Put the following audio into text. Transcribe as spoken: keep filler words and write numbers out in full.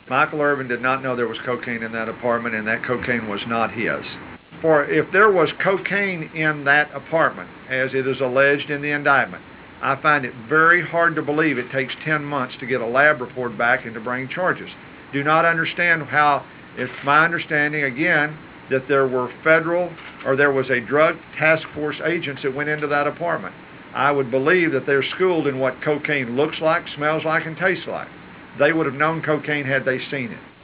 Michael Irvin did not know there was cocaine in that apartment, and that cocaine was not his. For if there was cocaine in that apartment, as it is alleged in the indictment, I find it very hard to believe it takes ten months to get a lab report back and to bring charges. Do not understand how, it's my understanding again that there were federal or there was a drug task force agents that went into that apartment. I would believe that they're schooled in what cocaine looks like, smells like, and tastes like. They would have known cocaine had they seen it.